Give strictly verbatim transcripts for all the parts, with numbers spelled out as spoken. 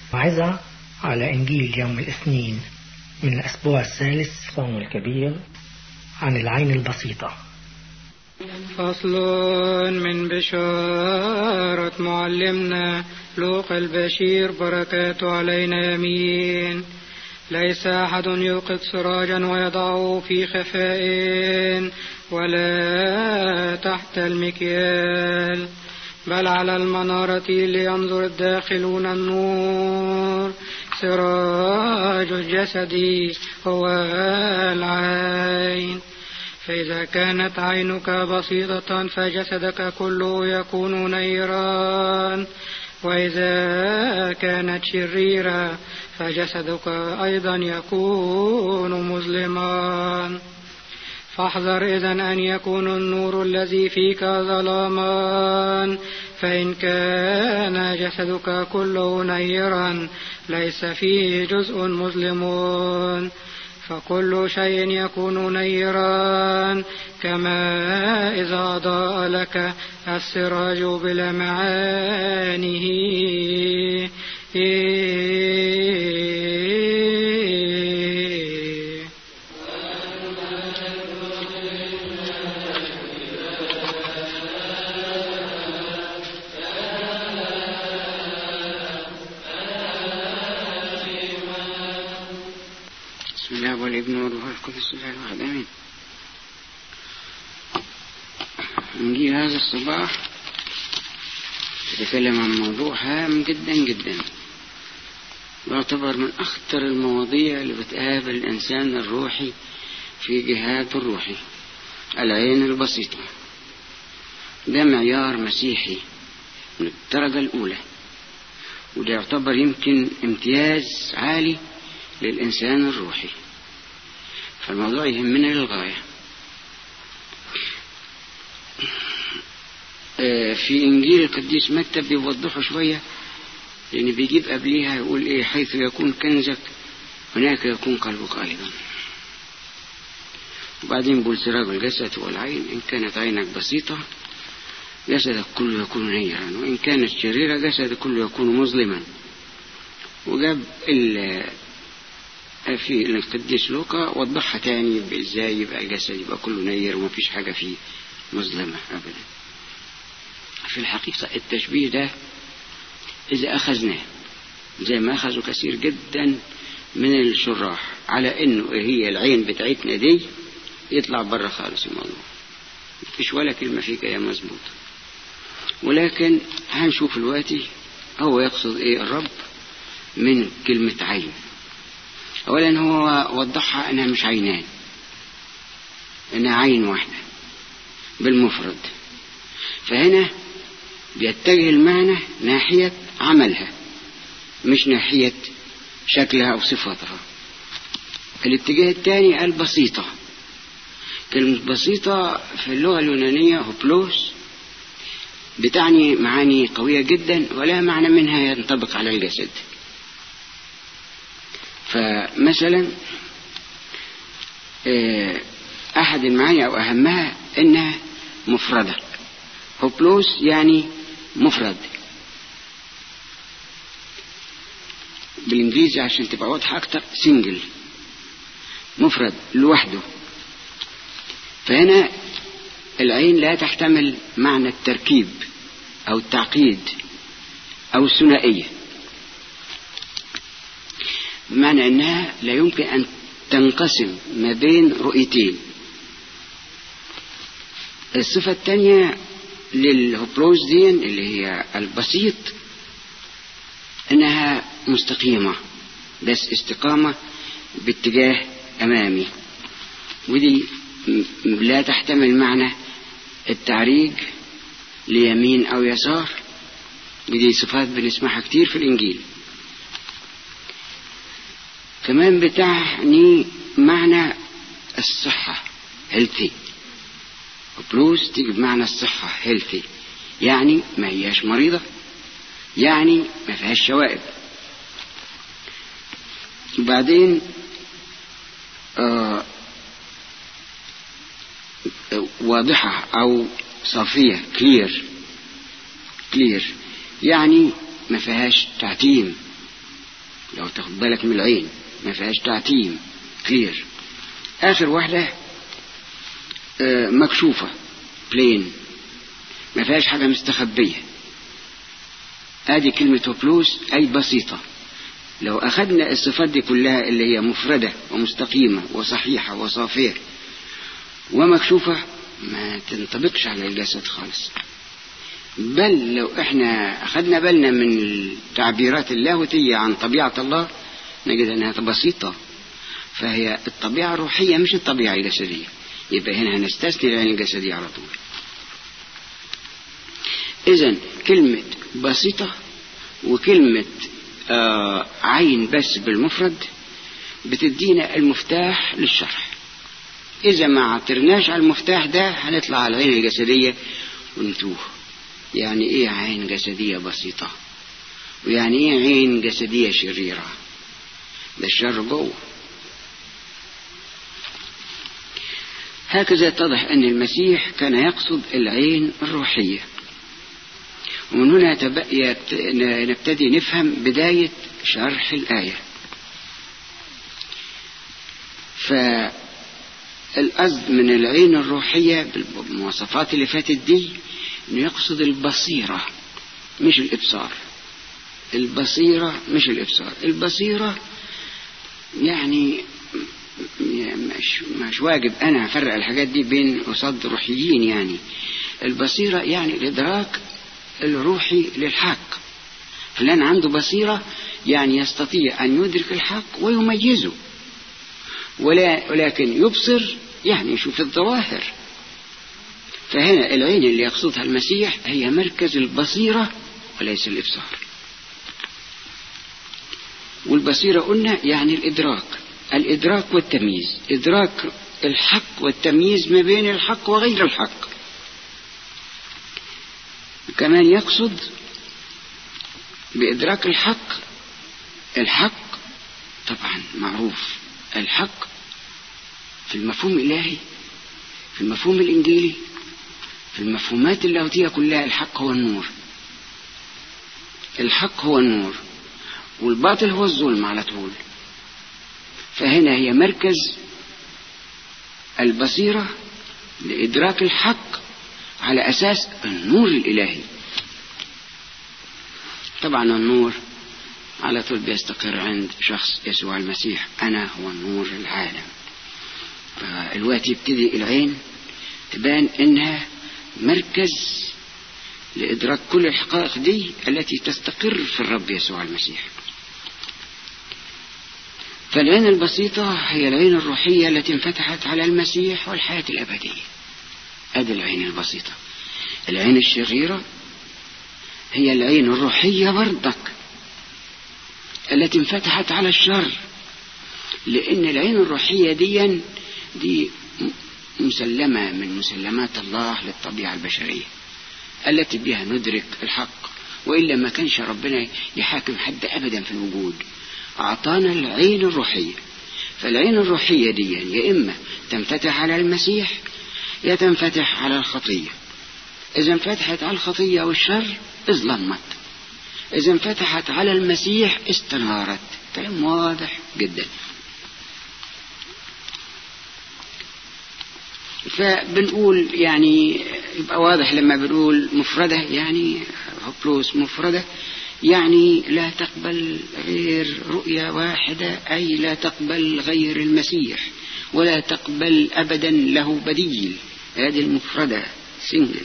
موعظة على إنجيل يوم الاثنين من الأسبوع الثالث صوم الكبير عن العين البسيطة. فصل من بشارة معلمنا لوقا البشير بركاته علينا يمين. ليس أحد يوقد سراجا ويضعه في خفاء ولا تحت المكيال، بل على المنارة لينظر الداخلون النور. سراج الجسد هو العين، فإذا كانت عينك بسيطة فجسدك كله يكون نيرا، وإذا كانت شريرة فجسدك أيضا يكون مظلما. فاحذر إذن أن يكون النور الذي فيك ظلاما، فإن كان جسدك كله نيرا ليس فيه جزء مظلم. فكل شيء يكون نيرا كما إذا أضاء لك السراج بلمعانه. بسم الله والابن والروح القدس الله الواحد آمين. إنجيل هذا الصباح يتكلم عن موضوع هام جدا جدا، يعتبر من أخطر المواضيع اللي بتقابل الإنسان الروحي في جهاده الروحي. العين البسيطة ده معيار مسيحي من الدرجة الأولى، وده يعتبر يمكن امتياز عالي للإنسان الروحي، فالموضوع يهمنا للغاية. في إنجيل القديس متى بيوضحه شوية، لأن بيجيب قبليها يقول إيه: حيث يكون كنزك هناك يكون قلبك أيضا. وبعدين بيقول سراج الجسد والعين، إن كانت عينك بسيطة جسدك كله يكون نيرا، وإن كانت شريرة جسدك كله يكون مظلما. وجاب في القديس لوقا وضحها تاني بإزاي يبقى الجسد يبقى كله نير وما فيش حاجة فيه مظلمة أبدا. في الحقيقة التشبيه ده إذا أخذناه زي ما أخذوا كثير جدا من الشراح على إنه هي العين بتاعتنا دي، يطلع برا خالص الموضوع، مفيش ولا كلمة فيه جاية مظبوطة. ولكن هنشوف دلوقتي هو يقصد إيه الرب من كلمة عين. أولا هو وضحها أنها مش عينان، أنها عين واحدة بالمفرد، فهنا بيتجه المعنى ناحية عملها مش ناحية شكلها أو صفتها. الاتجاه الثاني قال بسيطة. كلمة بسيطة في اللغة اليونانية هوبلوس بتعني معاني قوية جدا، ولا معنى منها ينطبق على الجسد. فمثلا أحد المعاني أو أهمها إنها مفردة. هوبلوس يعني مفرد بالإنجليزي عشان تبقى واضحة أكتر، سنجل، مفرد لوحده. فهنا العين لا تحتمل معنى التركيب أو التعقيد أو الثنائية، بمعنى أنها لا يمكن أن تنقسم ما بين رؤيتين. الصفة الثانية للهوبلوس دي اللي هي البسيط أنها مستقيمة، بس استقامة باتجاه أمامي، ودي لا تحتمل معنى التعريج ليمين أو يسار، ودي صفات بنسمعها كتير في الإنجيل. كمان بتعني معنى الصحة healthy. هوبلوس تيجي بمعنى الصحة healthy، يعني ما هياش مريضة، يعني ما فيهاش شوائب. وبعدين آه واضحة أو صافية clear. clear يعني ما فيهاش تعتيم لو تاخد بالك من العين ما فيهاش تعتيم، كلير. آخر واحدة آه مكشوفة، بلين، ما فيهاش حاجة مستخبية. هذه كلمة هوبلوس أي بسيطة. لو أخذنا الصفات دي كلها اللي هي مفردة ومستقيمة وصحيحة وصافية ومكشوفة ما تنطبقش على الجسد خالص. بل لو احنا أخذنا بالنا من التعبيرات اللاهوتية عن طبيعة الله نجد أنها بسيطة، فهي الطبيعة الروحية مش الطبيعة الجسدية. يبقى هنا هنستثني العين الجسدية على طول. إذن كلمة بسيطة وكلمة آه عين بس بالمفرد بتدينا المفتاح للشرح. إذا ما عطرناش على المفتاح ده هنطلع على العين الجسدية ونتوه. يعني إيه عين جسدية بسيطة؟ ويعني إيه عين جسدية شريرة؟ ده الشر جوه. هكذا يتضح أن المسيح كان يقصد العين الروحية. ومن هنا نبتدي نفهم بداية شرح الآية. فالقصد من العين الروحية بالمواصفات اللي فاتت دي إنه يقصد البصيرة مش الإبصار. البصيرة مش الإبصار. البصيرة يعني مش, مش واجب أنا أفرق الحاجات دي بين قصاد روحيين. يعني البصيرة يعني الإدراك الروحي للحق. فلان عنده بصيرة يعني يستطيع أن يدرك الحق ويميزه، ولا ولكن يبصر يعني يشوف الظواهر. فهنا العين اللي يقصدها المسيح هي مركز البصيرة وليس الإبصار. والبصيرة قلنا يعني الإدراك، الإدراك والتمييز، إدراك الحق والتمييز ما بين الحق وغير الحق. كمان يقصد بإدراك الحق الحق طبعا معروف، الحق في المفهوم الإلهي، في المفهوم الإنجيلي، في المفهومات اللاهوتية كلها الحق هو النور. الحق هو النور والباطل هو الظلم على طول. فهنا هي مركز البصيرة لإدراك الحق على أساس النور الإلهي. طبعا النور على طول بيستقر عند شخص يسوع المسيح، أنا هو نور العالم. فالوقت يبتدي العين تبان إنها مركز لإدراك كل الحقائق دي التي تستقر في الرب يسوع المسيح. فالعين البسيطة هي العين الروحية التي انفتحت على المسيح والحياة الأبدية. هذه العين البسيطة. العين الشريرة هي العين الروحية برضك التي انفتحت على الشر، لأن العين الروحية دي دي مسلمة من مسلمات الله للطبيعة البشرية التي بها ندرك الحق، وإلا ما كانش ربنا يحاكم حد أبدا في الوجود. أعطانا العين الروحية. فالعين الروحية دي يا إما تنفتح على المسيح يا تنفتح على الخطية. إذا انفتحت على الخطية والشر اظلمت، إذا انفتحت على المسيح استنارت. كلام واضح جدا. فبنقول يعني يبقى واضح لما بنقول مفردة يعني هوبلوس مفردة يعني لا تقبل غير رؤية واحدة، أي لا تقبل غير المسيح ولا تقبل أبدا له بديل. هذه المفردة سنجل.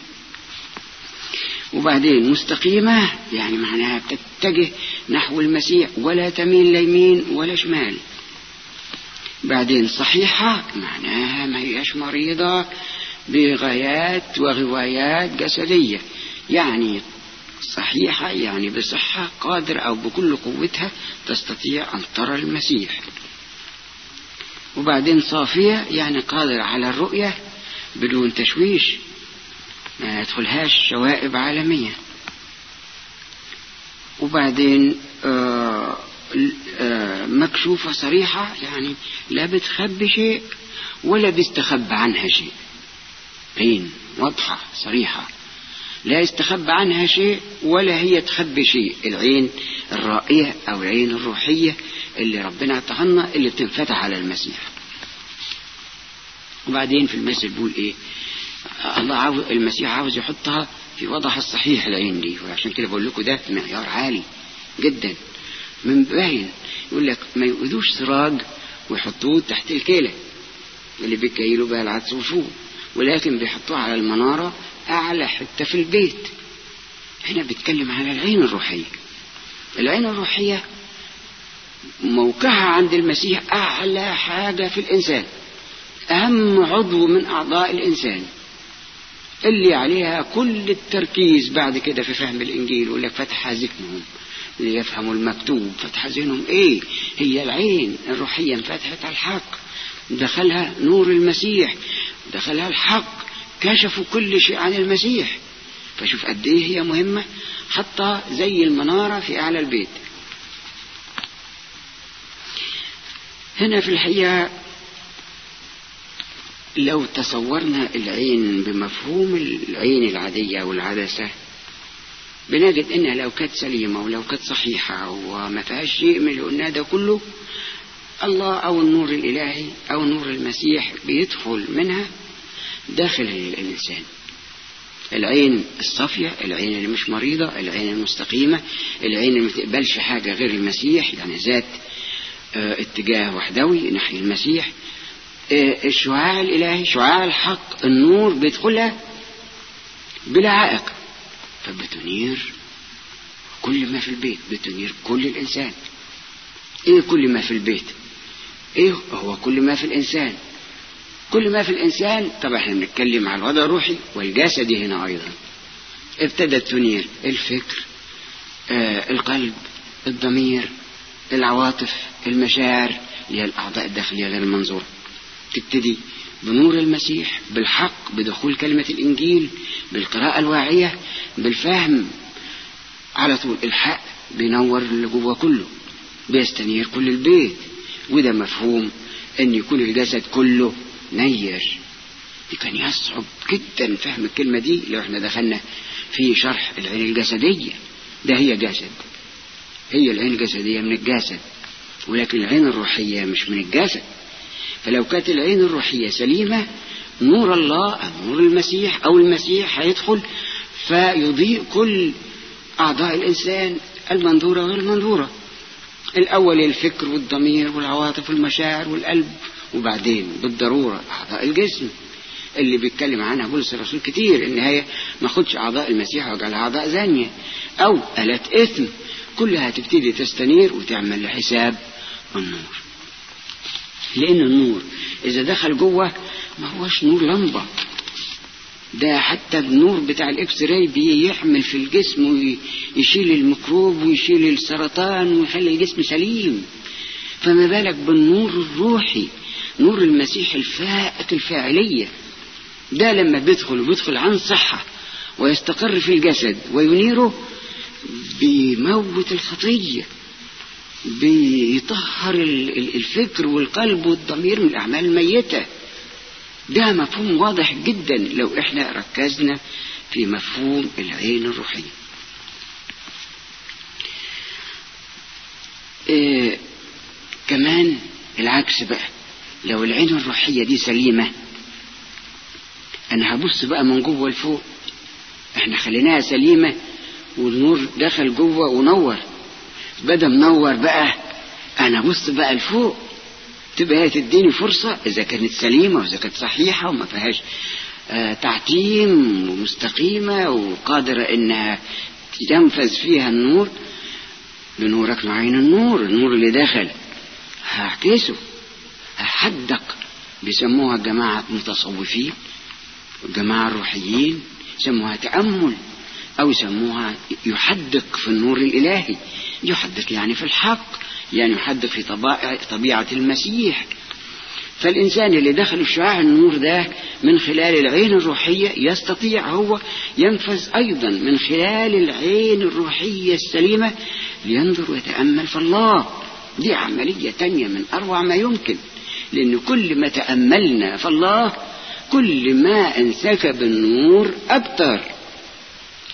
وبعدين مستقيمة يعني معناها بتتجه نحو المسيح ولا تميل ليمين ولا شمال. بعدين صحيحة معناها ما هيش مريضة بغايات وغوايات جسدية، يعني صحيحة يعني بصحة قادرة أو بكل قوتها تستطيع أن ترى المسيح. وبعدين صافية يعني قادرة على الرؤية بدون تشويش، ما يدخلهاش شوائب عالمية. وبعدين آه آه مكشوفة صريحة يعني لا بتخبي شيء ولا بيستخبى عنها شيء، بين واضحة صريحة لا يستخبى عنها شيء ولا هي تخبي شيء. العين الرائية أو العين الروحية اللي ربنا اعطاها اللي بتنفتح على المسيح. وبعدين في المثل بيقول ايه؟ الله عاوز المسيح عاوز يحطها في وضعها الصحيح العين دي، وعشان كده بقول لكم ده معيار عالي جدا من باين. يقول لك ما يؤذوش سراج ويحطوه تحت الكيلة اللي بيكيلوا بها العدس وفوق، ولكن بيحطوه على المنارة أعلى حتة في البيت. هنا بيتكلم على العين الروحية. العين الروحية موقعها عند المسيح أعلى حاجة في الإنسان، أهم عضو من أعضاء الإنسان اللي عليها كل التركيز بعد كده في فهم الإنجيل. يقول لك فتح ذهنهم ليفهموا المكتوب. فتح ذهنهم إيه؟ هي العين الروحية انفتحت على الحق، دخلها نور المسيح، دخلها الحق، كشفوا كل شيء عن المسيح. فشوف قد إيه هي مهمة، حتى زي المنارة في أعلى البيت. هنا في الحقيقة لو تصورنا العين بمفهوم العين العادية والعدسة بنجد إنها لو كانت سليمة ولو كانت صحيحة وما فيهاش شيء من اللي قلناه ده كله، الله أو النور الإلهي أو نور المسيح بيدخل منها داخل الإنسان. العين الصافية، العين اللي مش مريضة، العين المستقيمة، العين اللي ما تقبلش حاجة غير المسيح، يعني ذات اه اتجاه وحدوي نحو المسيح. اه الشعاع الإلهي، شعاع الحق، النور بيدخلها بلا عائق، فبتنير كل ما في البيت، بتنير كل الإنسان. ايه كل ما في البيت؟ ايه هو كل ما في الإنسان؟ كل ما في الإنسان طبعا احنا بنتكلم على الوضع الروحي والجسدي هنا أيضا. ابتدت تنير الفكر، آه القلب، الضمير، العواطف، المشاعر، اللي هي الأعضاء الداخلية غير المنظورة. تبتدي بنور المسيح، بالحق، بدخول كلمة الإنجيل، بالقراءة الواعية، بالفهم على طول. الحق بينور اللي جوه كله، بيستنير كل البيت. وده مفهوم ان يكون الجسد كله نير. دي كان يصعب جدا فهم الكلمة دي لو احنا دخلنا في شرح العين الجسدية. ده هي جسد، هي العين الجسدية من الجسد، ولكن العين الروحية مش من الجسد. فلو كانت العين الروحية سليمة، نور الله أو نور المسيح أو المسيح هيدخل فيضيء كل أعضاء الإنسان المنظورة غير المنظورة. الأول الفكر والضمير والعواطف والمشاعر والقلب، وبعدين بالضرورة أعضاء الجسم اللي بيتكلم عنها بولس الرسول كتير، إن هي ما خدش أعضاء المسيح وجعلها أعضاء زانية أو آلات إثم. كلها تبتدي تستنير وتعمل لحساب النور. لأن النور إذا دخل جوه ما هوش نور لمبة، ده حتى النور بتاع الإكس راي بيحمل في الجسم ويشيل الميكروب ويشيل السرطان ويخلي الجسم سليم. فما بالك بالنور الروحي، نور المسيح الفائق الفاعلية. ده لما بيدخل وبيدخل عن صحة ويستقر في الجسد وينيره، بيموت الخطية، بيطهر الفكر والقلب والضمير من الأعمال الميتة. ده مفهوم واضح جدا لو احنا ركزنا في مفهوم العين الروحية. إيه كمان العكس بقى، لو العين الروحية دي سليمة، انا هبص بقى من جوه لفوق. احنا خليناها سليمة والنور دخل جوه ونور، بدأ منور بقى انا بص بقى لفوق، تبقى هي تديني فرصة إذا كانت سليمة وإذا كانت صحيحة وما فيهاش آه تعتيم ومستقيمة وقادرة إنها تنفذ فيها النور. بنورك معين النور، النور اللي داخل هعكسه، هحدق. بيسموها الجماعة المتصوفين والجماعة الروحيين، يسموها تأمل أو يسموها يحدق في النور الإلهي. يحدق يعني في الحق، يعني يحدق في طبيعة المسيح. فالإنسان اللي دخل الشعاع النور ده من خلال العين الروحية يستطيع هو ينفذ أيضا من خلال العين الروحية السليمة لينظر ويتأمل في الله. دي عملية تانية من أروع ما يمكن، لأن كل ما تأملنا في الله كل ما انسكب النور أبتر.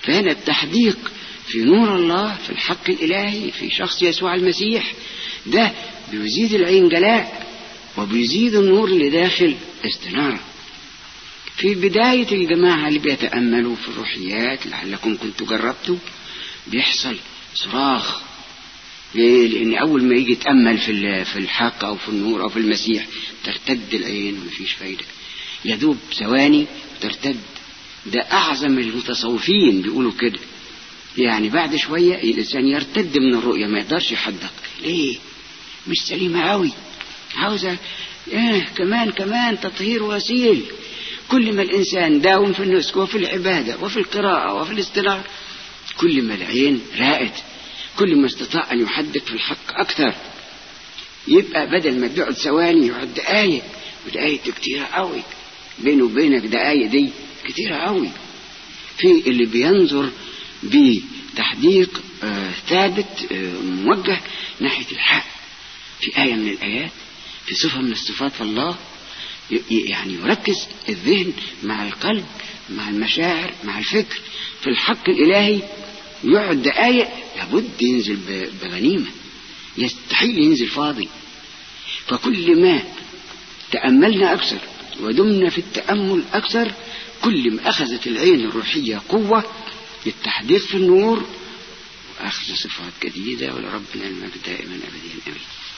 فهنا التحديق في نور الله، في الحق الإلهي، في شخص يسوع المسيح، ده بيزيد العين جلاء وبيزيد النور اللي داخل استنارة. في بداية الجماعة اللي بيتأملوا في الروحيات لعلكم كنتوا جربتوا، بيحصل صراخ. ليه؟ لأن أول ما يجي يتأمل في في الحق أو في النور أو في المسيح ترتد العين ومفيش فايدة، يذوب ثواني ترتد. ده أعظم المتصوفين بيقولوا كده، يعني بعد شوية الإنسان يرتد من الرؤية، ما يقدرش يحدق. ليه؟ مش سليمة قوي، عاوزة إيه كمان كمان تطهير وسيل. كل ما الإنسان داوم في النسك وفي العبادة وفي القراءة وفي الاستنارة، كل ما العين راقت، كل ما استطاع أن يحدق في الحق أكثر. يبقى بدل ما بيقعد ثواني يقعد دقايق، ودقايق كتيرة قوي. بينه وبينك دقايق دي كتيرة قوي. في اللي بينظر بتحديق آه ثابت آه موجه ناحية الحق، في آية من الآيات، في صفة من الصفات في الله، يعني يركز الذهن مع القلب مع المشاعر مع الفكر في الحق الإلهي، يقعد دقايق لابد ينزل بغنيمة، يستحيل ينزل فاضي. فكل ما تأملنا أكثر ودمنا في التأمل أكثر، كل ما أخذت العين الروحية قوة للتحديث في النور وأخذ صفات جديدة. ولربنا المجد دائما أبديا آمين.